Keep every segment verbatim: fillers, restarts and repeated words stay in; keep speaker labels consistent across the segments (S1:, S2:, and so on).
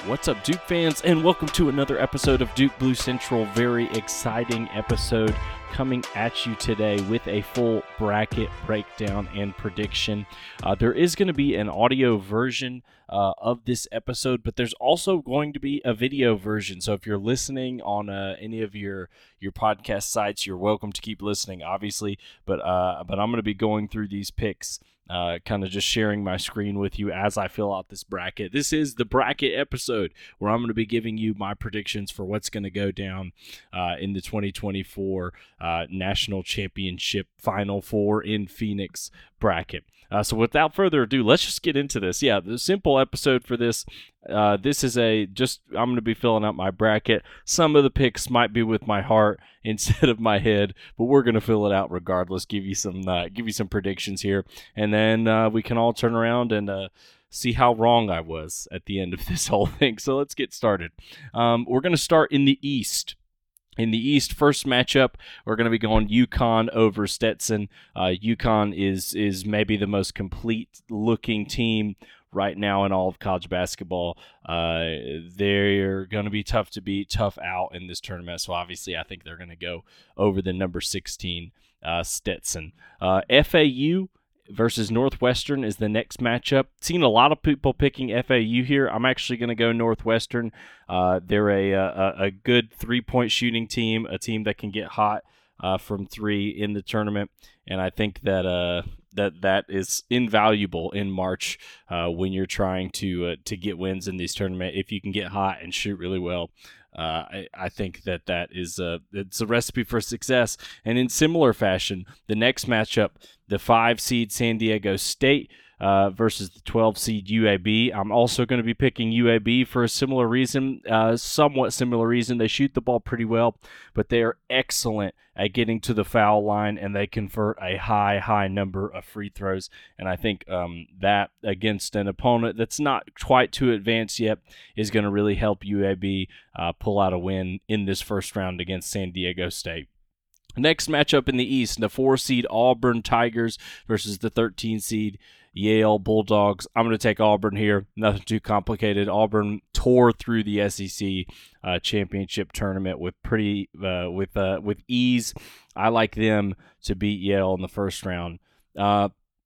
S1: What's up, Duke fans, and welcome to another episode of Duke Blue Central. Very exciting episode coming at you today with a full bracket breakdown and prediction. Uh, there is going to be an audio version uh, of this episode, but there's also going to be a video version. So if you're listening on uh, any of your your podcast sites, you're welcome to keep listening, obviously. But uh, but I'm going to be going through these picks. Uh, kind of just sharing my screen with you as I fill out this bracket. This is the bracket episode where I'm going to be giving you my predictions for what's going to go down uh, in the twenty twenty-four uh, National Championship Final Four in Phoenix bracket. Uh, so without further ado, let's just get into this. Yeah, the simple episode for this. Uh, this is a just, I'm going to be filling out my bracket. Some of the picks might be with my heart instead of my head, but we're going to fill it out regardless. Give you some, uh, give you some predictions here, and then uh, we can all turn around and uh, see how wrong I was at the end of this whole thing. So let's get started. Um, we're going to start in the East. In the East, first matchup, we're going to be going UConn over Stetson. Uh, UConn is is maybe the most complete-looking team right now in all of college basketball. Uh, they're going to be tough to beat, tough out in this tournament. So obviously, I think they're going to go over the number sixteen uh, Stetson. Uh, F A U versus Northwestern is the next matchup. Seen a lot of people picking F A U here. I'm actually going to go Northwestern. Uh, they're a, a a good three-point shooting team, a team that can get hot uh, from three in the tournament, and I think that uh, that that is invaluable in March uh, when you're trying to uh, to get wins in these tournaments. If you can get hot and shoot really well, Uh, I, I think that that is a, it's a recipe for success. And in similar fashion, the next matchup, the five seed San Diego State uh, versus the twelve seed U A B. I'm also going to be picking U A B for a similar reason, uh, somewhat similar reason. They shoot the ball pretty well, but they are excellent at getting to the foul line, and they convert a high, high number of free throws. And I think um, that against an opponent that's not quite too advanced yet is going to really help U A B uh, pull out a win in this first round against San Diego State. Next matchup in the East, the four seed Auburn Tigers versus the thirteen seed Yale Bulldogs. I'm going to take Auburn here. Nothing too complicated. Auburn tore through the S E C uh, championship tournament with pretty uh, with uh, with ease. I like them to beat Yale in the first round. Uh,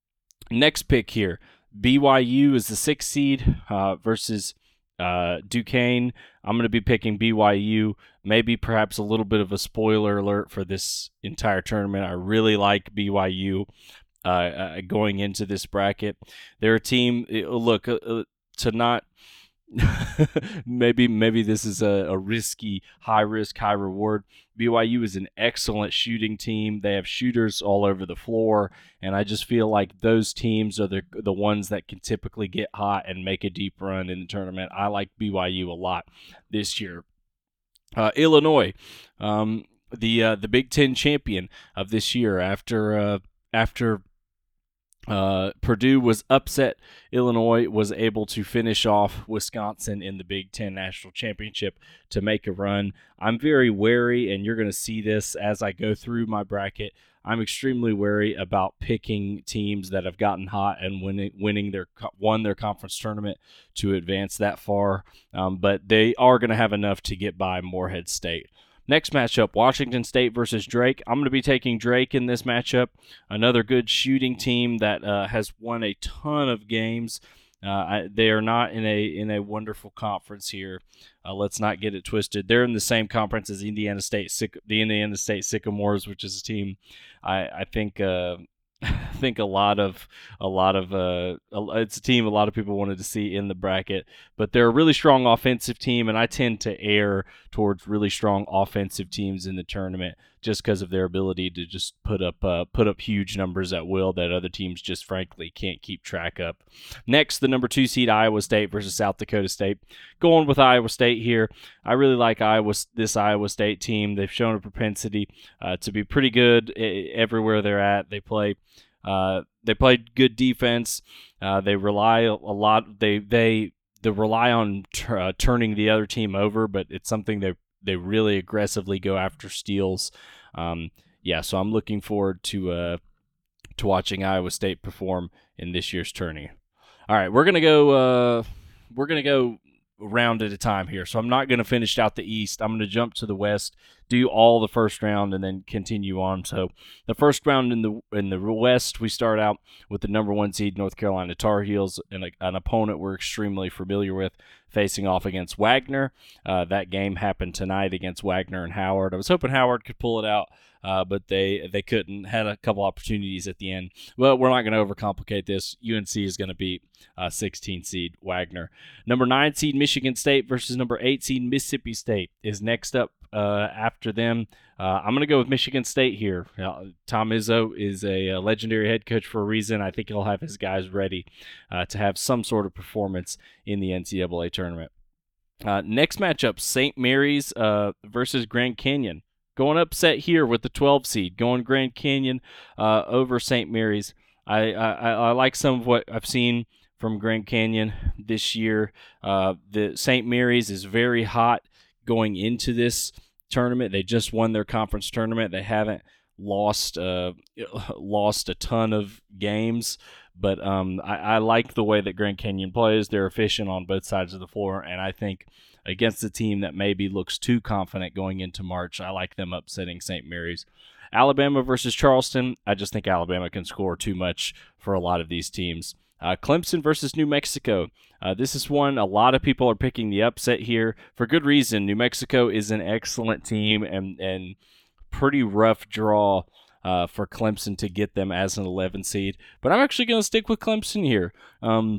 S1: next pick here, B Y U is the sixth seed uh, versus uh, Duquesne. I'm going to be picking B Y U. Maybe perhaps a little bit of a spoiler alert for this entire tournament. I really like B Y U. Uh, uh, going into this bracket, they're a team. Look, uh, to not maybe maybe this is a, a risky, high risk, high reward. B Y U is an excellent shooting team. They have shooters all over the floor, and I just feel like those teams are the the ones that can typically get hot and make a deep run in the tournament. I like B Y U a lot this year. Uh, Illinois, um, the uh, the Big Ten champion of this year, after uh, after. Uh, Purdue was upset. Illinois was able to finish off Wisconsin in the Big Ten National Championship to make a run. I'm very wary, and you're going to see this as I go through my bracket. I'm extremely wary about picking teams that have gotten hot and winning, winning their won their conference tournament to advance that far. Um, but they are going to have enough to get by Morehead State. Next matchup, Washington State versus Drake. I'm going to be taking Drake in this matchup. Another good shooting team that uh, has won a ton of games. Uh, I, they are not in a in a wonderful conference here. Uh, let's not get it twisted. They're in the same conference as Indiana State, the Indiana State Sycamores, which is a team I I think. Uh, I think a lot of a lot of uh, it's a team a lot of people wanted to see in the bracket, but they're a really strong offensive team, and I tend to err towards really strong offensive teams in the tournament just because of their ability to just put up uh, put up huge numbers at will that other teams just frankly can't keep track of. Next, the number two seed Iowa State versus South Dakota State. Going with Iowa State here. I really like Iowa this Iowa State team. They've shown a propensity uh, to be pretty good everywhere they're at. They play. Uh, they play good defense. Uh, they rely a lot. They they they rely on t- uh, turning the other team over, but it's something they they really aggressively go after steals. Um, yeah, so I'm looking forward to uh, to watching Iowa State perform in this year's tourney. All right, we're gonna go. Uh, we're gonna go round at a time here. So I'm not going to finish out the East. I'm going to jump to the West, do all the first round, and then continue on. So the first round in the in the West, we start out with the number one seed North Carolina Tar Heels, and a, an opponent we're extremely familiar with, facing off against Wagner. Uh, that game happened tonight against Wagner and Howard. I was hoping Howard could pull it out, uh, but they they couldn't. Had a couple opportunities at the end. Well, we're not going to overcomplicate this. U N C is going to beat uh, sixteen seed Wagner. Number nine seed Michigan State versus number eight seed Mississippi State is next up uh, after them. Uh, I'm going to go with Michigan State here. Uh, Tom Izzo is a, a legendary head coach for a reason. I think he'll have his guys ready uh, to have some sort of performance in the N C double A tournament. Uh, next matchup, Saint Mary's uh, versus Grand Canyon. Going upset here with the twelve seed, going Grand Canyon uh, over Saint Mary's. I, I, I like some of what I've seen from Grand Canyon this year. Uh, the Saint Mary's is very hot going into this tournament. They just won their conference tournament. They haven't lost uh, lost a ton of games, but um, I, I like the way that Grand Canyon plays. They're efficient on both sides of the floor, and I think against a team that maybe looks too confident going into March, I like them upsetting Saint Mary's. Alabama versus Charleston. I just think Alabama can score too much for a lot of these teams. Uh, Clemson versus New Mexico. Uh, this is one a lot of people are picking the upset here for good reason. New Mexico is an excellent team and and pretty rough draw uh, for Clemson to get them as an eleven seed. But I'm actually going to stick with Clemson here. Um,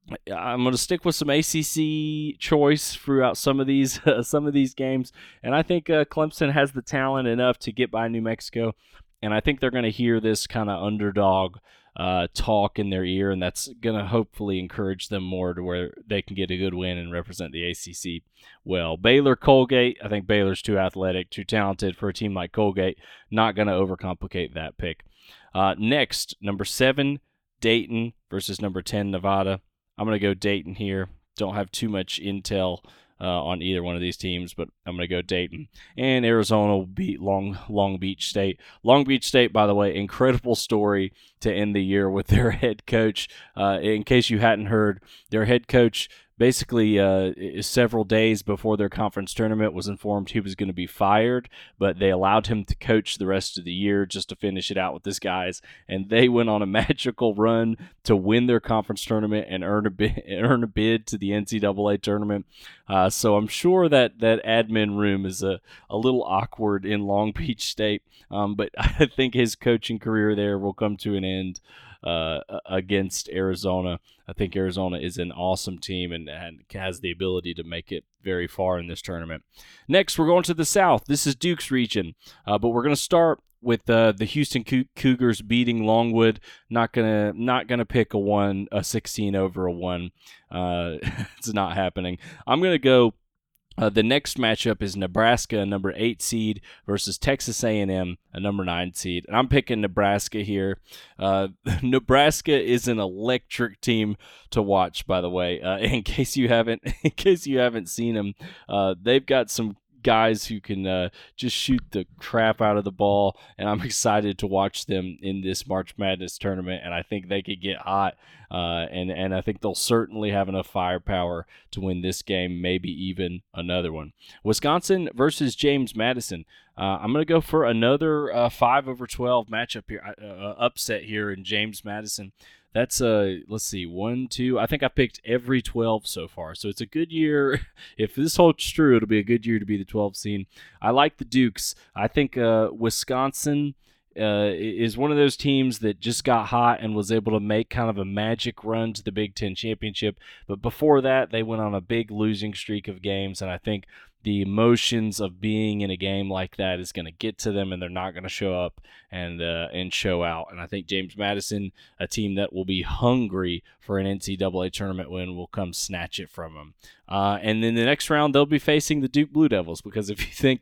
S1: I'm going to stick with some A C C choice throughout some of these uh, some of these games, and I think uh, Clemson has the talent enough to get by New Mexico, and I think they're going to hear this kind of underdog uh, talk in their ear, and that's going to hopefully encourage them more to where they can get a good win and represent the A C C well. Baylor, Colgate, I think Baylor's too athletic, too talented for a team like Colgate. Not going to overcomplicate that pick. Uh, next, number seven, Dayton versus number ten, Nevada. I'm going to go Dayton here. Don't have too much intel uh, on either one of these teams, but I'm going to go Dayton. And Arizona will beat Long Long Beach State. Long Beach State, by the way, incredible story to end the year with their head coach. Uh, in case you hadn't heard, their head coach basically uh, several days before their conference tournament was informed he was going to be fired, but they allowed him to coach the rest of the year just to finish it out with his guys, and they went on a magical run to win their conference tournament and earn a bid, earn a bid to the N C double A tournament. Uh, so I'm sure that that admin room is a, a little awkward in Long Beach State, um, but I think his coaching career there will come to an end Uh, against Arizona. I think Arizona is an awesome team and, and has the ability to make it very far in this tournament. Next, we're going to the South. This is Duke's region, uh, but we're going to start with uh, the Houston Cougars beating Longwood. Not gonna not gonna pick a one, a sixteen over a one. Uh, it's not happening. I'm gonna go. Uh, the next matchup is Nebraska, a number eight seed, versus Texas A and M, a number nine seed. And I'm picking Nebraska here. Uh, Nebraska is an electric team to watch, by the way. Uh, in case you haven't, in case you haven't seen them, uh, they've got some guys who can uh, just shoot the crap out of the ball, and I'm excited to watch them in this March Madness tournament, and I think they could get hot, uh, and, and I think they'll certainly have enough firepower to win this game, maybe even another one. Wisconsin versus James Madison. Uh, I'm going to go for another uh, five over twelve matchup here, uh, upset here in James Madison. That's, uh, let's see, one, two. I think I picked every twelve so far. So it's a good year. If this holds true, it'll be a good year to be the twelve seed. I like the Dukes. I think uh, Wisconsin uh, is one of those teams that just got hot and was able to make kind of a magic run to the Big Ten championship. But before that, they went on a big losing streak of games, and I think the emotions of being in a game like that is going to get to them, and they're not going to show up and uh, and show out. And I think James Madison, a team that will be hungry for an N C double A tournament win, will come snatch it from them. Uh, and then the next round, they'll be facing the Duke Blue Devils, because if you think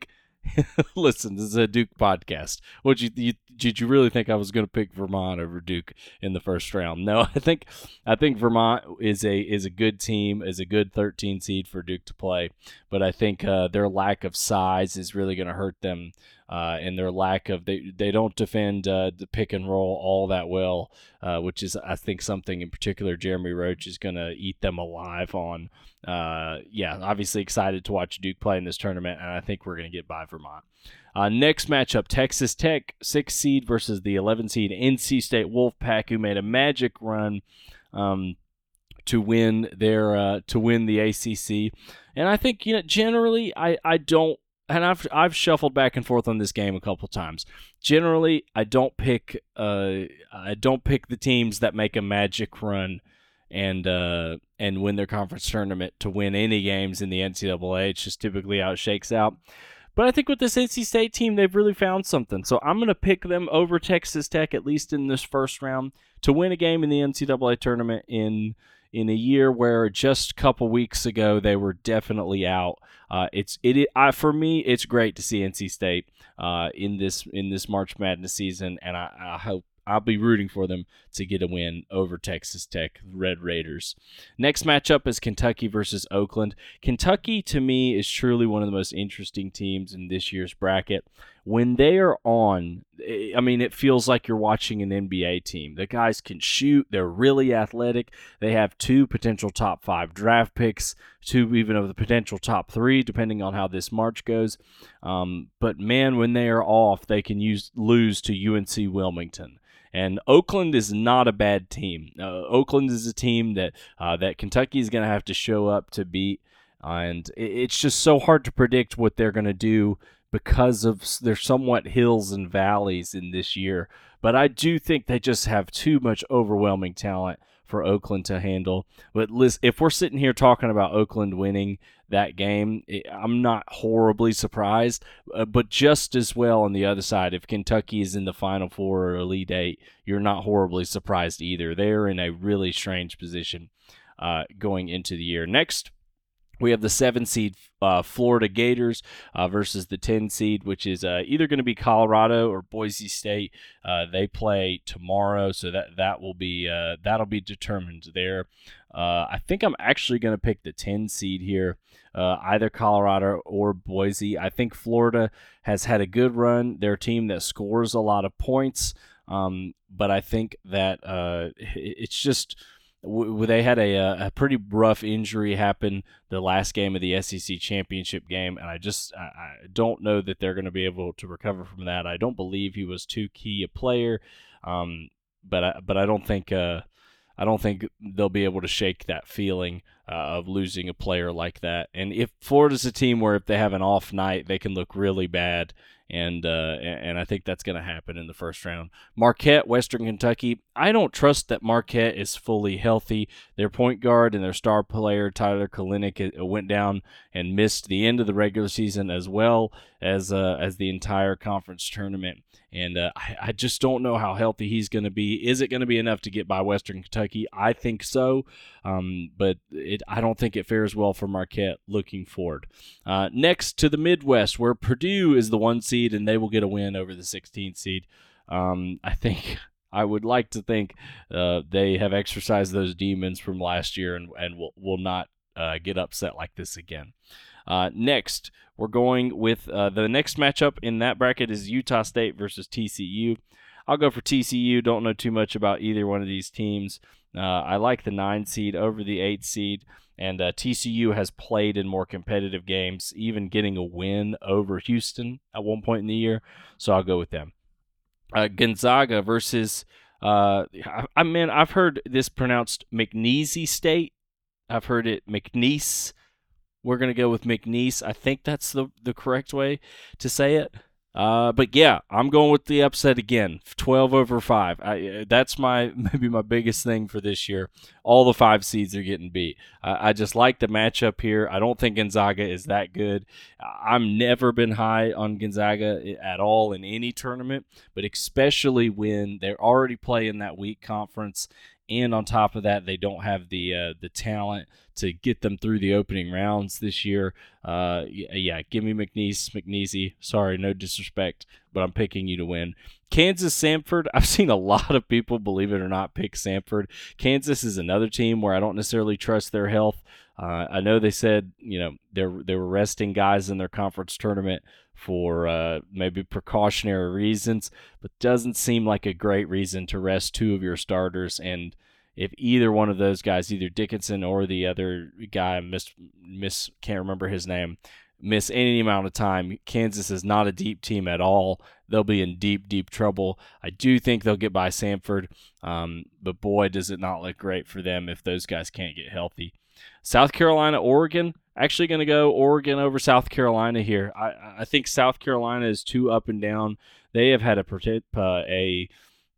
S1: Listen, this is a Duke podcast. What you, you did you really think I was going to pick Vermont over Duke in the first round? No, I think I think Vermont is a is a good team, is a good thirteen seed for Duke to play, but I think uh, their lack of size is really going to hurt them, uh, and their lack of they they don't defend uh, the pick and roll all that well, uh, which is I think something in particular Jeremy Roach is going to eat them alive on. Uh, yeah, obviously excited to watch Duke play in this tournament, and I think we're going to get by Vermont. Uh, next matchup, Texas Tech, six seed versus the eleven seed N C State Wolfpack, who made a magic run um, to win their uh, to win the A C C. And I think, you know, generally, I, I don't, and I've I've shuffled back and forth on this game a couple times. Generally, I don't pick uh I don't pick the teams that make a magic run and uh, and win their conference tournament to win any games in the N C double A. It's just typically how it shakes out. But I think with this N C State team, they've really found something. So I'm going to pick them over Texas Tech, at least in this first round, to win a game in the N C double A tournament in in a year where just a couple weeks ago they were definitely out. Uh, it's it I, for me, it's great to see N C State uh, in this in this March Madness season, and I, I hope. I'll be rooting for them to get a win over Texas Tech Red Raiders. Next matchup is Kentucky versus Oakland. Kentucky, to me, is truly one of the most interesting teams in this year's bracket. When they are on, I mean, it feels like you're watching an N B A team. The guys can shoot. They're really athletic. They have two potential top five draft picks, two even of the potential top three, depending on how this March goes. Um, but, man, when they are off, they can use lose to U N C Wilmington. And Oakland is not a bad team. Uh, Oakland is a team that uh, that Kentucky is going to have to show up to beat, and it's just so hard to predict what they're going to do because of their somewhat hills and valleys in this year. But I do think they just have too much overwhelming talent for Oakland to handle. But listen, if we're sitting here talking about Oakland winning that game, I'm not horribly surprised, uh, but just as well on the other side, if Kentucky is in the Final Four or Elite Eight, you're not horribly surprised either. They're in a really strange position uh, going into the year. Next, we have the seven seed uh, Florida Gators uh, versus the ten seed, which is uh, either going to be Colorado or Boise State. Uh, they play tomorrow, so that that will be uh, that'll be determined there. Uh, I think I'm actually going to pick the ten seed here, uh, either Colorado or Boise. I think Florida has had a good run. They're a team that scores a lot of points, um, but I think that uh, it's just. They had a, a pretty rough injury happen the last game of the S E C championship game, and I just I, I don't know that they're going to be able to recover from that. I don't believe he was too key a player, um, but I, but I don't think uh, I don't think they'll be able to shake that feeling uh, of losing a player like that. And if Florida's a team where if they have an off night, they can look really bad. And uh, and I think that's going to happen in the first round. Marquette, Western Kentucky. I don't trust that Marquette is fully healthy. Their point guard and their star player, Tyler Kalinick, went down and missed the end of the regular season as well as uh, as the entire conference tournament. And uh, I, I just don't know how healthy he's going to be. Is it going to be enough to get by Western Kentucky? I think so, um, but it, I don't think it fares well for Marquette looking forward. Uh, next to the Midwest, where Purdue is the one seed, and they will get a win over the sixteenth seed. Um, I think I would like to think uh, they have exercised those demons from last year and, and will, will not uh, get upset like this again. Uh, next, we're going with uh, the next matchup in that bracket is Utah State versus T C U. I'll go for T C U. Don't know too much about either one of these teams. Uh, I like the nine seed over the eight seed, and uh, T C U has played in more competitive games, even getting a win over Houston at one point in the year, so I'll go with them. Uh, Gonzaga versus, uh, I, I mean, I've heard this pronounced McNeese State. I've heard it McNeese. We're going to go with McNeese. I think that's the, the correct way to say it. Uh, but yeah, I'm going with the upset again. twelve over five. I, that's my maybe my biggest thing for this year. All the five seeds are getting beat. Uh, I just like the matchup here. I don't think Gonzaga is that good. I've never been high on Gonzaga at all in any tournament, but especially when they're already playing that weak conference and on top of that, they don't have the uh, the talent to get them through the opening rounds this year. Uh, yeah, give me McNeese, McNeese. Sorry, no disrespect, but I'm picking you to win. Kansas, Samford. I've seen a lot of people, believe it or not, pick Samford. Kansas is another team where I don't necessarily trust their health. Uh, I know they said, you know, they they were resting guys in their conference tournament for uh, maybe precautionary reasons, but doesn't seem like a great reason to rest two of your starters. And if either one of those guys, either Dickinson or the other guy, miss, miss can't remember his name, miss any amount of time, Kansas is not a deep team at all. They'll be in deep, deep trouble. I do think they'll get by Samford, um, but boy, does it not look great for them if those guys can't get healthy. South Carolina, Oregon. Actually going to go Oregon over South Carolina here. I, I think South Carolina is too up and down. They have had a, uh, a,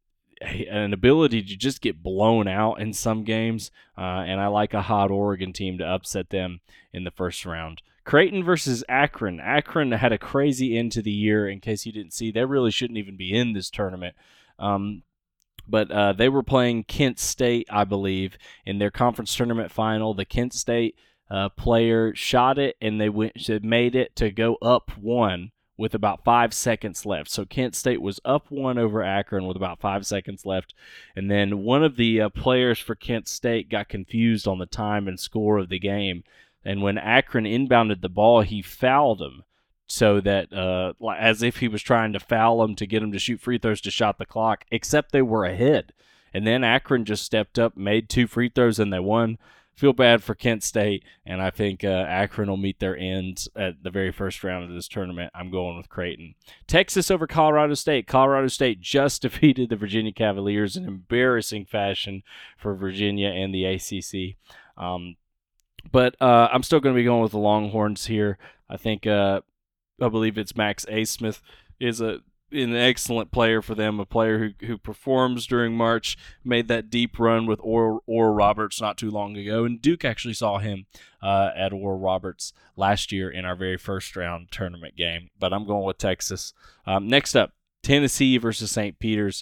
S1: a an ability to just get blown out in some games, uh, and I like a hot Oregon team to upset them in the first round. Creighton versus Akron. Akron had a crazy end to the year. In case you didn't see, they really shouldn't even be in this tournament. Um, But uh, they were playing Kent State, I believe, in their conference tournament final. The Kent State uh, player shot it, and they went, made it to go up one with about five seconds left. So Kent State was up one over Akron with about five seconds left. And then one of the uh, players for Kent State got confused on the time and score of the game. And when Akron inbounded the ball, he fouled him. So that, uh, as if he was trying to foul them to get them to shoot free throws to shot the clock, except they were ahead. And then Akron just stepped up, made two free throws, and they won. Feel bad for Kent State, and I think uh, Akron will meet their end at the very first round of this tournament. I'm going with Creighton. Texas over Colorado State. Colorado State just defeated the Virginia Cavaliers in embarrassing fashion for Virginia and the A C C. Um, but uh, I'm still going to be going with the Longhorns here. I think... Uh, I believe it's Max Asmith is a an excellent player for them, a player who who performs during March, made that deep run with Oral, Oral Roberts not too long ago, and Duke actually saw him uh, at Oral Roberts last year in our very first round tournament game. But I'm going with Texas. Um, next up, Tennessee versus Saint Peter's.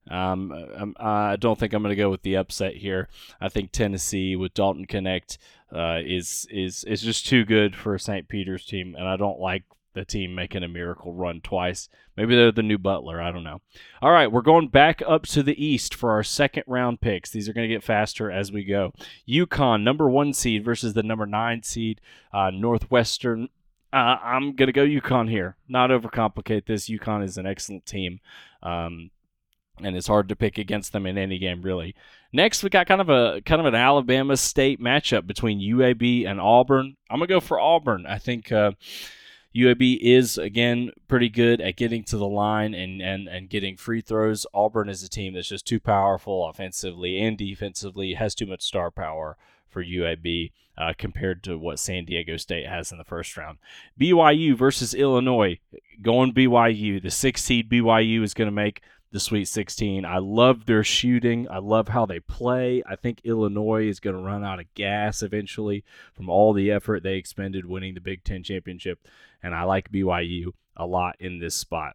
S1: Um, I don't think I'm going to go with the upset here. I think Tennessee with Dalton Connect uh, is is is just too good for a Saint Peter's team, and I don't like the team making a miracle run twice. Maybe they're the new Butler. I don't know. All right, we're going back up to the East for our second round picks. These are going to get faster as we go. UConn, number one seed versus the number nine seed, uh, Northwestern. Uh, I'm going to go UConn here. Not overcomplicate this. UConn is an excellent team. Um, and it's hard to pick against them in any game, really. Next, we got kind of a kind of an Alabama State matchup between U A B and Auburn. I'm going to go for Auburn. I think uh, U A B is, again, pretty good at getting to the line and, and, and getting free throws. Auburn is a team that's just too powerful offensively and defensively, has too much star power for U A B uh, compared to what San Diego State has in the first round. B Y U versus Illinois. Going B Y U. The sixth seed B Y U is going to make the Sweet sixteen. I love their shooting. I love how they play. I think Illinois is going to run out of gas eventually from all the effort they expended winning the Big Ten championship, and I like B Y U a lot in this spot.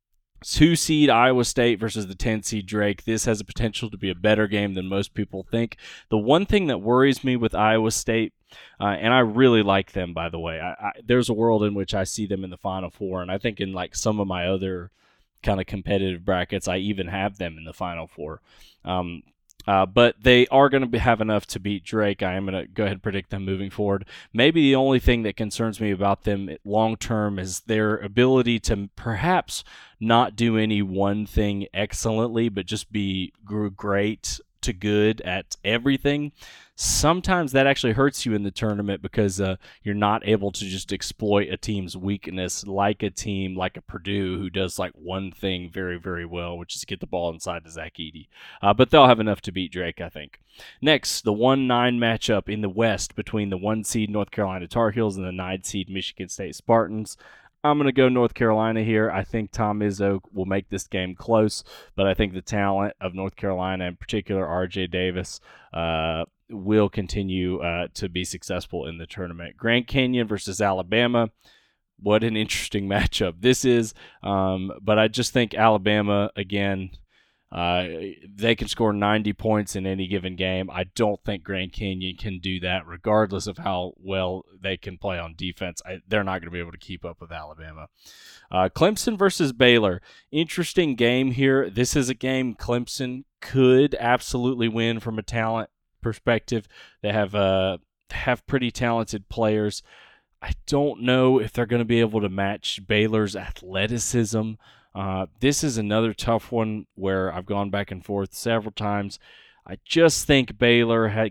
S1: Two seed Iowa State versus the ten seed Drake. This has a potential to be a better game than most people think. The one thing that worries me with Iowa State, uh, and I really like them, by the way, I, I, there's a world in which I see them in the Final Four, and I think in like some of my other kind of competitive brackets, I even have them in the Final Four. Um, uh, but they are going to have enough to beat Drake. I am going to go ahead and predict them moving forward. Maybe the only thing that concerns me about them long term is their ability to perhaps not do any one thing excellently, but just be great to good at everything. Sometimes that actually hurts you in the tournament because uh, you're not able to just exploit a team's weakness like a team like a Purdue who does like one thing very, very well, which is get the ball inside to Zach Edey. Uh, but they'll have enough to beat Drake, I think. Next, the one nine matchup in the West between the one seed North Carolina Tar Heels and the nine seed Michigan State Spartans. I'm going to go North Carolina here. I think Tom Izzo will make this game close, but I think the talent of North Carolina, in particular R J Davis, uh, will continue uh, to be successful in the tournament. Grand Canyon versus Alabama. What an interesting matchup this is. Um, but I just think Alabama, again, Uh, they can score ninety points in any given game. I don't think Grand Canyon can do that, regardless of how well they can play on defense. I, they're not going to be able to keep up with Alabama. Uh, Clemson versus Baylor. Interesting game here. This is a game Clemson could absolutely win from a talent perspective. They have uh, have pretty talented players. I don't know if they're going to be able to match Baylor's athleticism. Uh, this is another tough one where I've gone back and forth several times. I just think Baylor had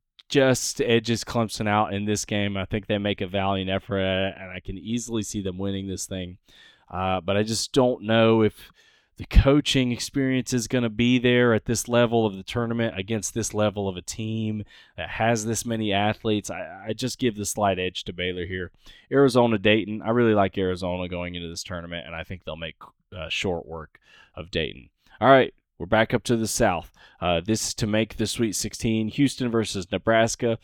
S1: just edges Clemson out in this game. I think they make a valiant effort at it, and I can easily see them winning this thing. Uh, but I just don't know if the coaching experience is going to be there at this level of the tournament against this level of a team that has this many athletes. I, I just give the slight edge to Baylor here. Arizona, Dayton. I really like Arizona going into this tournament, and I think they'll make uh, short work of Dayton. All right, we're back up to the South. Uh, this is to make the Sweet sixteen. Houston versus Nebraska.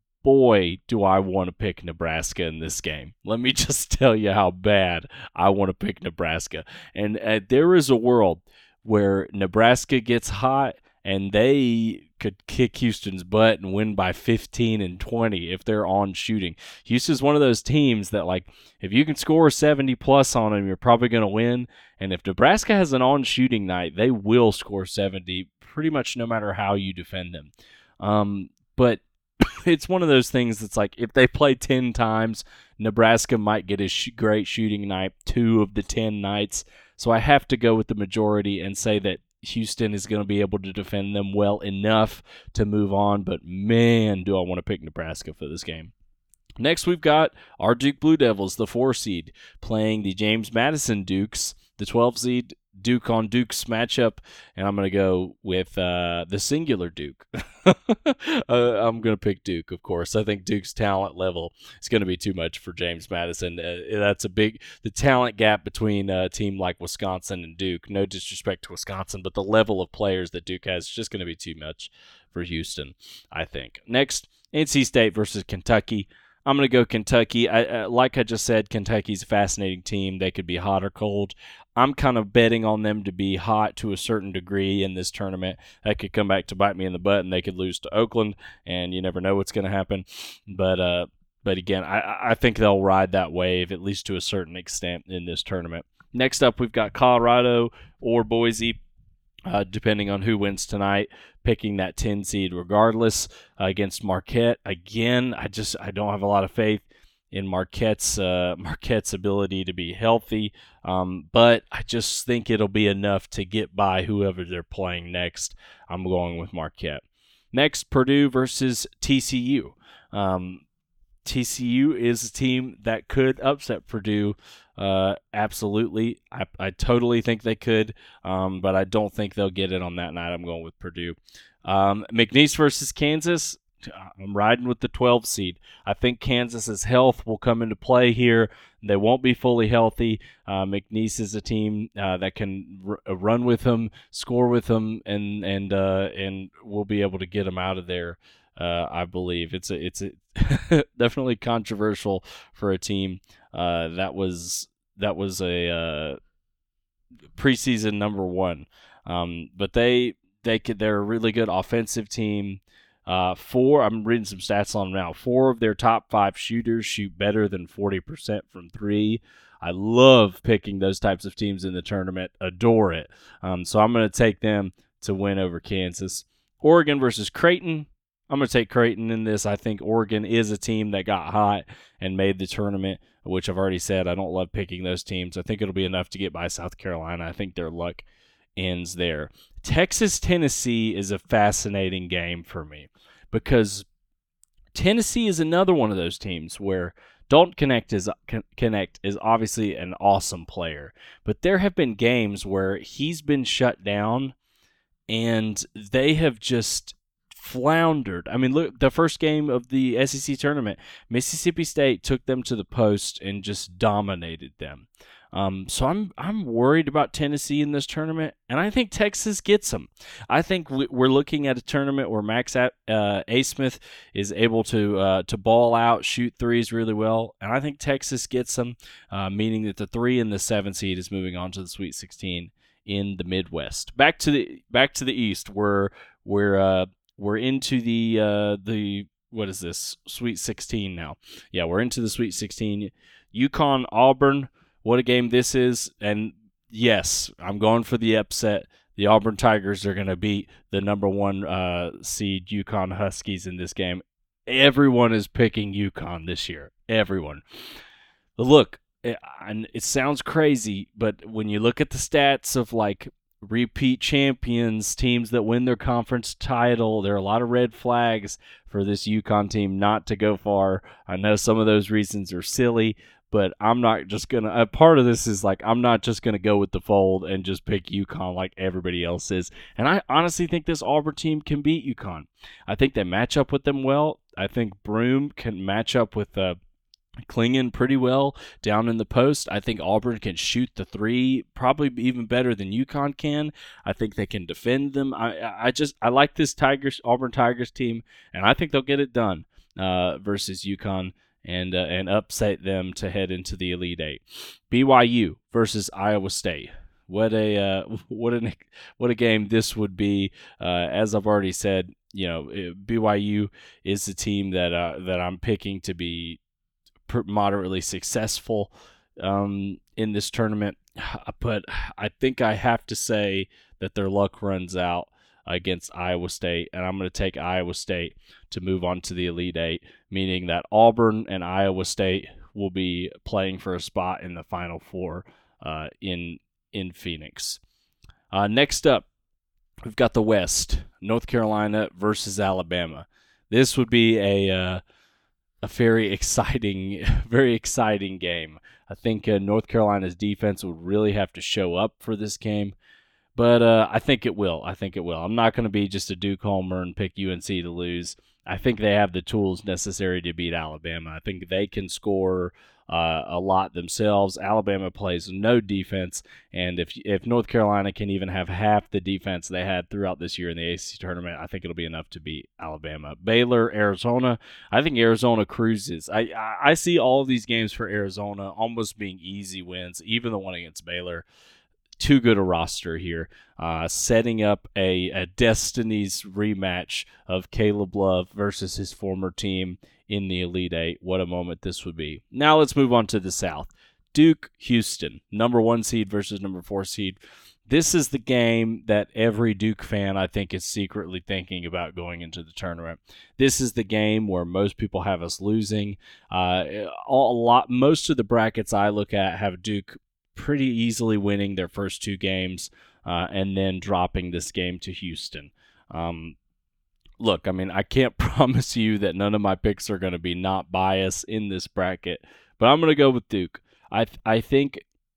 S1: Boy, do I want to pick Nebraska in this game. Let me just tell you how bad I want to pick Nebraska. And uh, there is a world where Nebraska gets hot and they could kick Houston's butt and win by fifteen and twenty if they're on shooting. Houston's one of those teams that, like, if you can score seventy plus on them, you're probably going to win. And if Nebraska has an on shooting night, they will score seventy pretty much no matter how you defend them. Um, but it's one of those things that's like, if they play ten times, Nebraska might get a sh- great shooting night two of the ten nights. So I have to go with the majority and say that Houston is going to be able to defend them well enough to move on. But, man, do I want to pick Nebraska for this game. Next, we've got our Duke Blue Devils, the four seed, playing the James Madison Dukes, the twelve seed. Duke on Duke's matchup, and I'm going to go with uh, the singular Duke. uh, I'm going to pick Duke, of course. I think Duke's talent level is going to be too much for James Madison. Uh, that's a big – the talent gap between a team like Wisconsin and Duke, no disrespect to Wisconsin, but the level of players that Duke has is just going to be too much for Houston, I think. Next, N C State versus Kentucky. I'm going to go Kentucky. I, uh, like I just said, Kentucky's a fascinating team. They could be hot or cold. I'm kind of betting on them to be hot to a certain degree in this tournament. That could come back to bite me in the butt, and they could lose to Oakland, and you never know what's going to happen. But uh, but again, I, I think they'll ride that wave, at least to a certain extent, in this tournament. Next up, we've got Colorado or Boise. Uh, depending on who wins tonight, picking that ten seed regardless uh, against Marquette. Again, I just I don't have a lot of faith in Marquette's uh, Marquette's ability to be healthy, um, but I just think it'll be enough to get by whoever they're playing next. I'm going with Marquette. Next, Purdue versus T C U. Um, T C U is a team that could upset Purdue. Uh, absolutely. I, I totally think they could, um, but I don't think they'll get it on that night. I'm going with Purdue. Um, McNeese versus Kansas. I'm riding with the twelve seed. I think Kansas's health will come into play here. They won't be fully healthy. Uh, McNeese is a team uh, that can r- run with them, score with them, and and uh, and we'll be able to get them out of there. Uh, I believe it's a it's a definitely controversial for a team uh, that was that was a uh, preseason number one, um, but they they could they're a really good offensive team. Uh, four I'm reading some stats on them now. Four of their top five shooters shoot better than forty percent from three. I love picking those types of teams in the tournament. Adore it. Um, so I'm going to take them to win over Kansas. Oregon versus Creighton. I'm going to take Creighton in this. I think Oregon is a team that got hot and made the tournament, which I've already said I don't love picking those teams. I think it'll be enough to get by South Carolina. I think their luck ends there. Texas-Tennessee is a fascinating game for me because Tennessee is another one of those teams where Dalton Connect is Connect is obviously an awesome player, but there have been games where he's been shut down and they have just floundered. I mean, look, the first game of the S E C tournament, Mississippi State took them to the post and just dominated them. Um, so I'm I'm worried about Tennessee in this tournament, and I think Texas gets them. I think we're looking at a tournament where Max uh, Abmas is able to uh, to ball out, shoot threes really well, and I think Texas gets them, uh, meaning that the three and the seven seed is moving on to the Sweet sixteen in the Midwest. Back to the back to the East. We're we're uh, we're into the uh, the what is this Sweet sixteen now? Yeah, we're into the Sweet sixteen. UConn, Auburn. What a game this is! And yes, I'm going for the upset. The Auburn Tigers are going to beat the number one uh, seed UConn Huskies in this game. Everyone is picking UConn this year. Everyone. But look, it, it sounds crazy, but when you look at the stats of like repeat champions, teams that win their conference title, there are a lot of red flags for this UConn team not to go far. I know some of those reasons are silly, but I'm not just going to – a part of this is like I'm not just going to go with the fold and just pick UConn like everybody else is. And I honestly think this Auburn team can beat UConn. I think they match up with them well. I think Broome can match up with uh, Klingon pretty well down in the post. I think Auburn can shoot the three probably even better than UConn can. I think they can defend them. I, I just – I like this Tigers Auburn Tigers team, and I think they'll get it done uh, versus UConn. And uh, and upset them to head into the Elite Eight. B Y U versus Iowa State. What a uh, what a what a game this would be. Uh, as I've already said, you know, B Y U is the team that uh, that I'm picking to be moderately successful um, in this tournament. But I think I have to say that their luck runs out against Iowa State, and I'm going to take Iowa State to move on to the Elite Eight, meaning that Auburn and Iowa State will be playing for a spot in the Final Four uh, in in Phoenix. Uh, next up, we've got the West, North Carolina versus Alabama. This would be a uh, a very exciting, very exciting game. I think uh, North Carolina's defense would really have to show up for this game. But uh, I think it will. I think it will. I'm not going to be just a Duke homer and pick U N C to lose. I think they have the tools necessary to beat Alabama. I think they can score uh, a lot themselves. Alabama plays no defense, and if if North Carolina can even have half the defense they had throughout this year in the A C C tournament, I think it'll be enough to beat Alabama. Baylor, Arizona. I think Arizona cruises. I I, I see all of these games for Arizona almost being easy wins, even the one against Baylor. Too good a roster here, uh, setting up a, a Destiny's rematch of Caleb Love versus his former team in the Elite Eight. What a moment this would be. Now let's move on to the South. Duke, Houston, number one seed versus number four seed. This is the game that every Duke fan, I think, is secretly thinking about going into the tournament. This is the game where most people have us losing. Uh, a lot, most of the brackets I look at have Duke pretty easily winning their first two games uh, and then dropping this game to Houston. Um, look, I mean, I can't promise you that none of my picks are going to be not biased in this bracket, but I'm going to go with Duke. I th- I think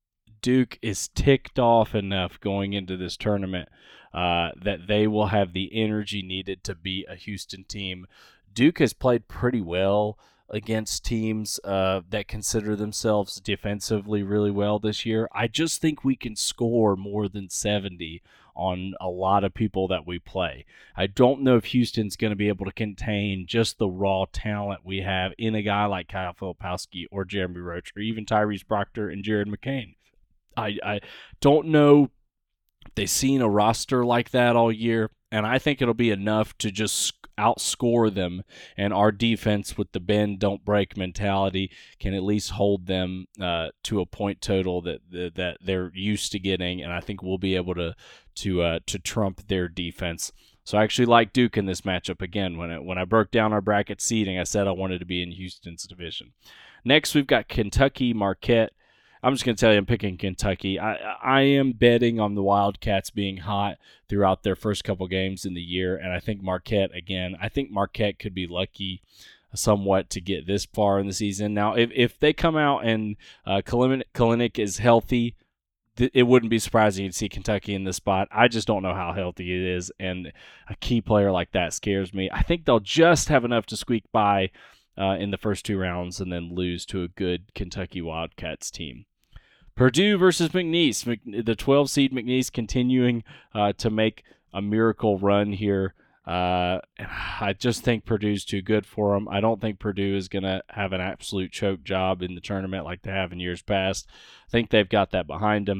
S1: Duke is ticked off enough going into this tournament uh, that they will have the energy needed to beat a Houston team. Duke has played pretty well against teams uh, that consider themselves defensively really well this year. I just think we can score more than seventy on a lot of people that we play. I don't know if Houston's going to be able to contain just the raw talent we have in a guy like Kyle Filipowski or Jeremy Roach or even Tyrese Proctor and Jared McCain. I, I don't know if they've seen a roster like that all year, and I think it'll be enough to just outscore them, and our defense with the bend don't break mentality can at least hold them uh, to a point total that, that that they're used to getting, and I think we'll be able to to uh, to trump their defense. So I actually like Duke in this matchup again. When I, when I broke down our bracket seeding, I said I wanted to be in Houston's division. Next, we've got Kentucky, Marquette. I'm just going to tell you I'm picking Kentucky. I I am betting on the Wildcats being hot throughout their first couple games in the year, and I think Marquette, again, I think Marquette could be lucky somewhat to get this far in the season. Now, if, if they come out and uh, Kalinick is healthy, th- it wouldn't be surprising to see Kentucky in this spot. I just don't know how healthy it is, and a key player like that scares me. I think they'll just have enough to squeak by uh, in the first two rounds and then lose to a good Kentucky Wildcats team. Purdue versus McNeese. The twelve seed McNeese continuing uh, to make a miracle run here. Uh, I just think Purdue's too good for them. I don't think Purdue is going to have an absolute choke job in the tournament like they have in years past. I think they've got that behind them.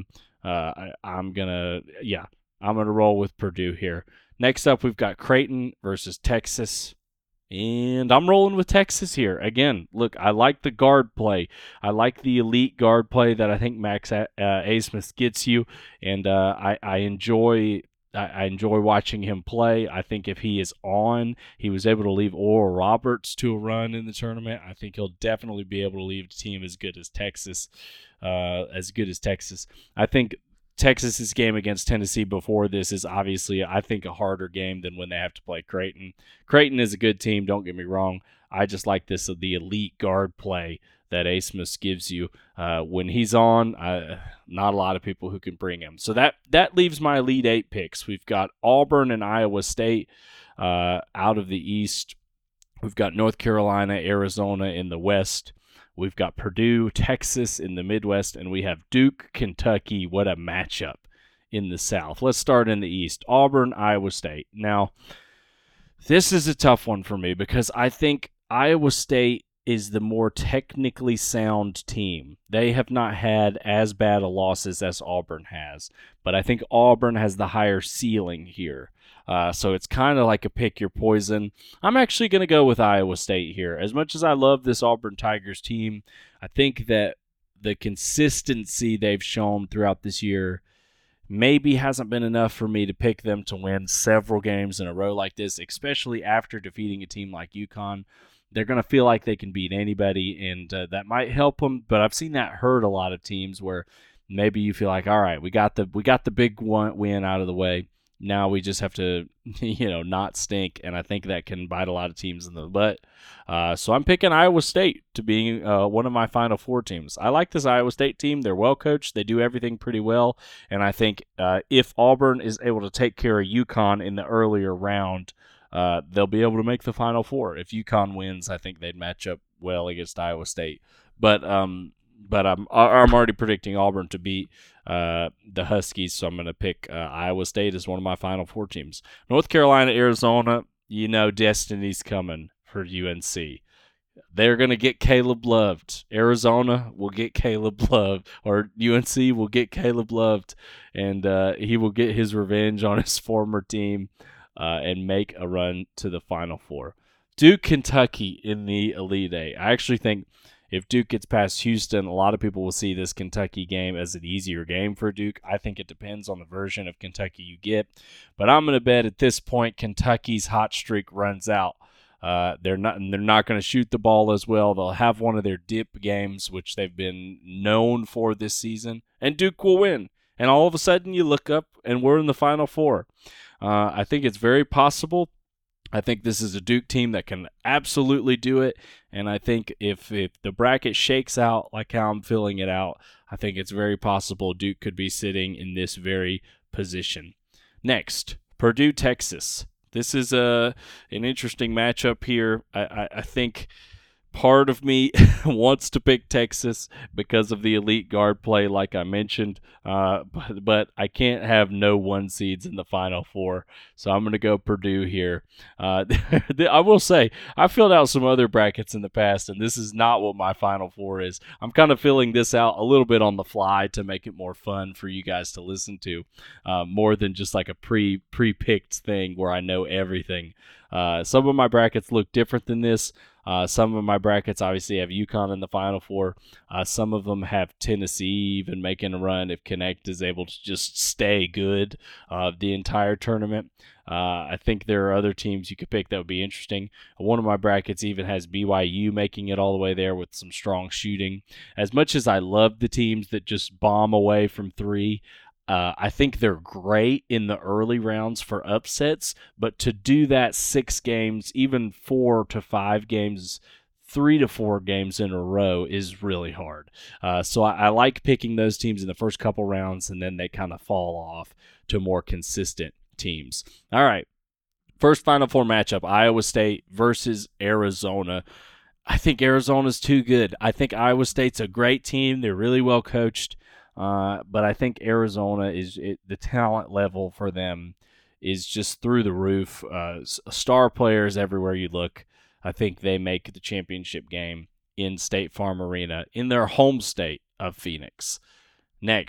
S1: Uh, I, I'm gonna, yeah, I'm gonna roll with Purdue here. Next up, we've got Creighton versus Texas. And I'm rolling with Texas here. Again, look, I like the guard play. I like the elite guard play that I think Max uh, Abmas gets you, and uh, I, I enjoy I enjoy watching him play. I think if he is on, he was able to leave Oral Roberts to a run in the tournament. I think he'll definitely be able to leave a team as good as Texas, uh, as good as Texas. I think Texas's game against Tennessee before this is obviously, I think, a harder game than when they have to play Creighton. Creighton is a good team, don't get me wrong. I just like this the elite guard play that Abmas gives you. Uh, when he's on, I, not a lot of people who can bring him. So that, that leaves my Elite Eight picks. We've got Auburn and Iowa State uh, out of the East. We've got North Carolina, Arizona in the West. We've got Purdue, Texas in the Midwest, and we have Duke, Kentucky. What a matchup in the South. Let's start in the East. Auburn, Iowa State. Now, this is a tough one for me because I think Iowa State is the more technically sound team. They have not had as bad a losses as Auburn has, but I think Auburn has the higher ceiling here. Uh, so it's kind of like a pick your poison. I'm actually going to go with Iowa State here. As much as I love this Auburn Tigers team, I think that the consistency they've shown throughout this year maybe hasn't been enough for me to pick them to win several games in a row like this, especially after defeating a team like UConn. They're going to feel like they can beat anybody, and uh, that might help them, but I've seen that hurt a lot of teams where maybe you feel like, all right, we got the we got the big one win out of the way. Now we just have to, you know, not stink, and I think that can bite a lot of teams in the butt. Uh, so I'm picking Iowa State to be uh, one of my Final Four teams. I like this Iowa State team. They're well coached. They do everything pretty well, and I think uh, if Auburn is able to take care of UConn in the earlier round, uh, they'll be able to make the Final Four. If UConn wins, I think they'd match up well against Iowa State. But um, but I'm I'm already predicting Auburn to beat uh, the Huskies, so I'm going to pick uh, Iowa State as one of my Final Four teams. North Carolina, Arizona, you know destiny's coming for U N C. They're going to get Caleb Loved. Arizona will get Caleb Loved, or U N C will get Caleb Loved, and uh, he will get his revenge on his former team uh, and make a run to the Final Four. Duke, Kentucky in the Elite Eight. I actually think if Duke gets past Houston, a lot of people will see this Kentucky game as an easier game for Duke. I think it depends on the version of Kentucky you get. But I'm going to bet at this point Kentucky's hot streak runs out. Uh, they're not they're not going to shoot the ball as well. They'll have one of their dip games, which they've been known for this season, and Duke will win. And all of a sudden you look up and we're in the Final Four. Uh, I think it's very possible. I think this is a Duke team that can absolutely do it, and I think if, if the bracket shakes out like how I'm filling it out, I think it's very possible Duke could be sitting in this very position. Next, Purdue, Texas. This is a an interesting matchup here. I, I, I think part of me wants to pick Texas because of the elite guard play, like I mentioned, uh, but, but I can't have no one seeds in the Final Four, so I'm going to go Purdue here. Uh, I will say, I filled out some other brackets in the past, and this is not what my Final Four is. I'm kind of filling this out a little bit on the fly to make it more fun for you guys to listen to, uh, more than just like a pre, pre-picked thing where I know everything. Uh, some of my brackets look different than this. Uh, some of my brackets obviously have UConn in the Final Four. Uh, some of them have Tennessee even making a run if Connect is able to just stay good uh, the entire tournament. Uh, I think there are other teams you could pick that would be interesting. One of my brackets even has B Y U making it all the way there with some strong shooting. As much as I love the teams that just bomb away from three, Uh, I think they're great in the early rounds for upsets, but to do that six games, even four to five games, three to four games in a row is really hard. Uh, so I, I like picking those teams in the first couple rounds, and then they kind of fall off to more consistent teams. All right, first Final Four matchup, Iowa State versus Arizona. I think Arizona's too good. I think Iowa State's a great team. They're really well coached. Uh, but I think Arizona is it, the talent level for them is just through the roof. Uh, star players everywhere you look. I think they make the championship game in State Farm Arena in their home state of Phoenix. Next,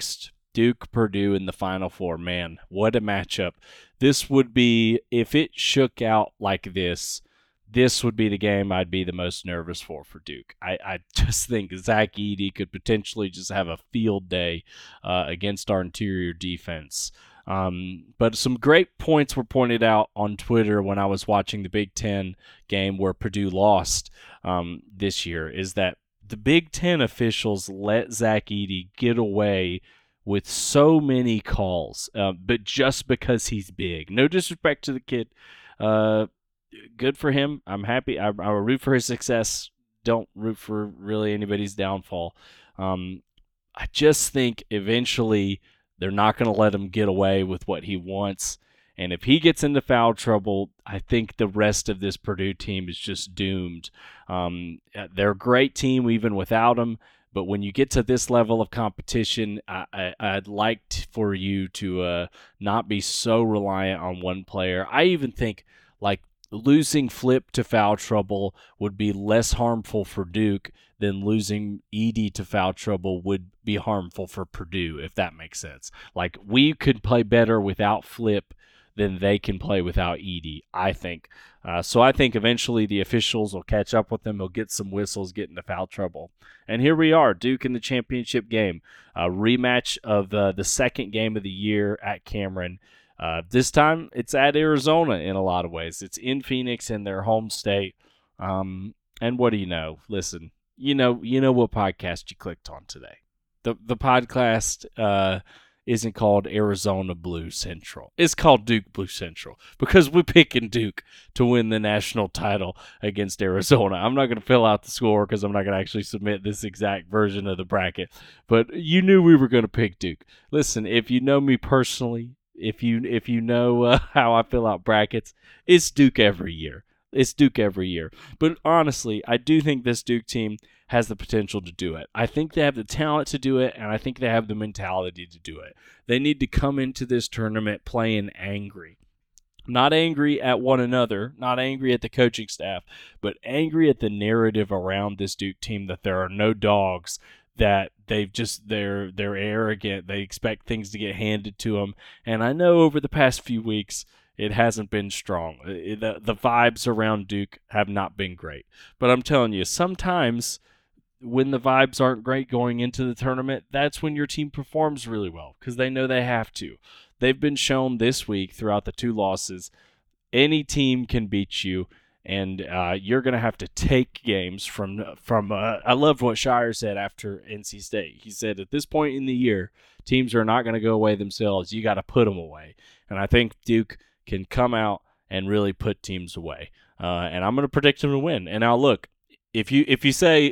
S1: Duke, Purdue in the Final Four. Man, what a matchup. This would be, if it shook out like this, this would be the game I'd be the most nervous for for Duke. I, I just think Zach Edey could potentially just have a field day uh, against our interior defense. Um, but some great points were pointed out on Twitter when I was watching the Big Ten game where Purdue lost um, this year, is that the Big Ten officials let Zach Edey get away with so many calls, uh, but just because he's big. No disrespect to the kid. Uh, good for him. I'm happy. I, I root for his success. Don't root for really anybody's downfall. Um, I just think eventually they're not going to let him get away with what he wants. And if he gets into foul trouble, I think the rest of this Purdue team is just doomed. Um, they're a great team even without him. But when you get to this level of competition, I, I, I'd like t- for you to uh, not be so reliant on one player. I even think like losing Flip to foul trouble would be less harmful for Duke than losing Edey to foul trouble would be harmful for Purdue, if that makes sense. Like, we could play better without Flip than they can play without Edey, I think. Uh, so I think eventually the officials will catch up with them. They'll get some whistles, get into foul trouble. And here we are, Duke in the championship game. A rematch of uh, the second game of the year at Cameron. Uh, this time it's at Arizona in a lot of ways. It's in Phoenix in their home state. Um, and what do you know? Listen, you know you know what podcast you clicked on today. The, the podcast uh, isn't called Arizona Blue Central. It's called Duke Blue Central because we're picking Duke to win the national title against Arizona. I'm not going to fill out the score because I'm not going to actually submit this exact version of the bracket, but you knew we were going to pick Duke. Listen, if you know me personally, if you if you know uh, how I fill out brackets, it's Duke every year. It's Duke every year. But honestly, I do think this Duke team has the potential to do it. I think they have the talent to do it, and I think they have the mentality to do it. They need to come into this tournament playing angry. Not angry at one another, not angry at the coaching staff, but angry at the narrative around this Duke team that there are no dogs, that they've just, they're, they're arrogant, they expect things to get handed to them. And I know over the past few weeks, it hasn't been strong. It, the, the vibes around Duke have not been great. But I'm telling you, sometimes when the vibes aren't great going into the tournament, that's when your team performs really well because they know they have to. They've been shown this week throughout the two losses, any team can beat you, and uh, you're going to have to take games from, from uh, I love what Shire said after N C State. He said, at this point in the year, teams are not going to go away themselves. You got to put them away. And I think Duke can come out and really put teams away. Uh, and I'm going to predict them to win. And now, look, if you if you say,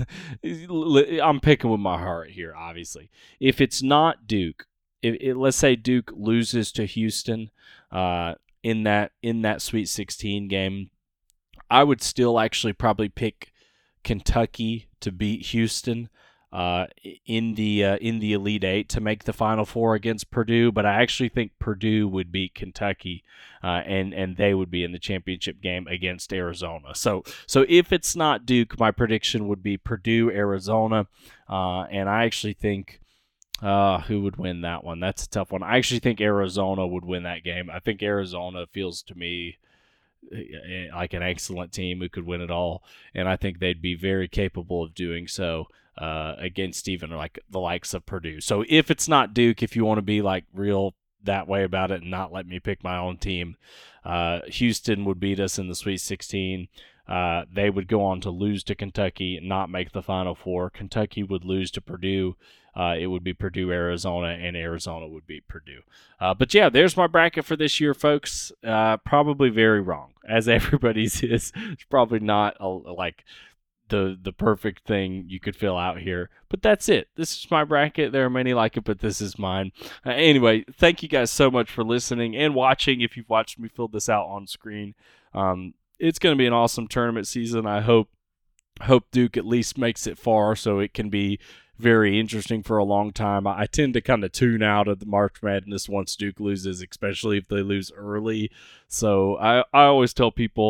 S1: I'm picking with my heart here, obviously. If it's not Duke, if it, let's say Duke loses to Houston uh, in that in that Sweet sixteen game, I would still actually probably pick Kentucky to beat Houston uh, in the uh, in the Elite Eight to make the Final Four against Purdue. But I actually think Purdue would beat Kentucky, uh, and and they would be in the championship game against Arizona. So so if it's not Duke, my prediction would be Purdue, Arizona, uh, and I actually think. Uh, who would win that one? That's a tough one. I actually think Arizona would win that game. I think Arizona feels to me like an excellent team who could win it all, and I think they'd be very capable of doing so uh, against even like the likes of Purdue. So if it's not Duke, if you want to be like real that way about it and not let me pick my own team, uh, Houston would beat us in the Sweet sixteen. Uh, they would go on to lose to Kentucky and not make the Final Four. Kentucky would lose to Purdue. Uh, it would be Purdue, Arizona, and Arizona would beat Purdue. Uh, but yeah, there's my bracket for this year, folks. Uh, probably very wrong, as everybody's is. It's probably not a, like the the perfect thing you could fill out here. But that's it. This is my bracket. There are many like it, but this is mine. Uh, anyway, thank you guys so much for listening and watching. If you've watched me fill this out on screen, um, it's going to be an awesome tournament season. I hope hope Duke at least makes it far so it can be very interesting for a long time. I tend to kind of tune out of the March Madness once Duke loses, especially if they lose early. So I, I always tell people,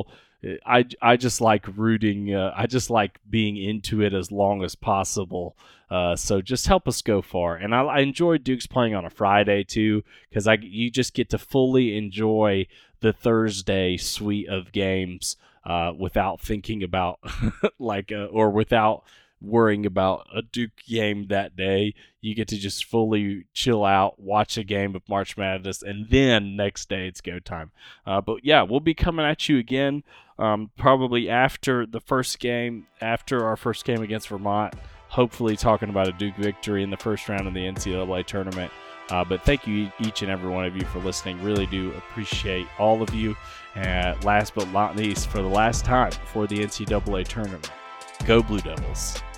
S1: I, I just like rooting. Uh, I just like being into it as long as possible. Uh, so just help us go far. And I, I enjoy Dukes playing on a Friday too, because I you just get to fully enjoy the Thursday suite of games uh, without thinking about like uh, or without worrying about a Duke game that day. You get to just fully chill out, watch a game of March Madness, and then next day it's go time. Uh, but yeah, we'll be coming at you again um, probably after the first game, after our first game against Vermont, hopefully talking about a Duke victory in the first round of the N C double A tournament. Uh, but thank you, each and every one of you, for listening. Really do appreciate all of you. And last but not least, for the last time before the N C double A tournament, go Blue Devils.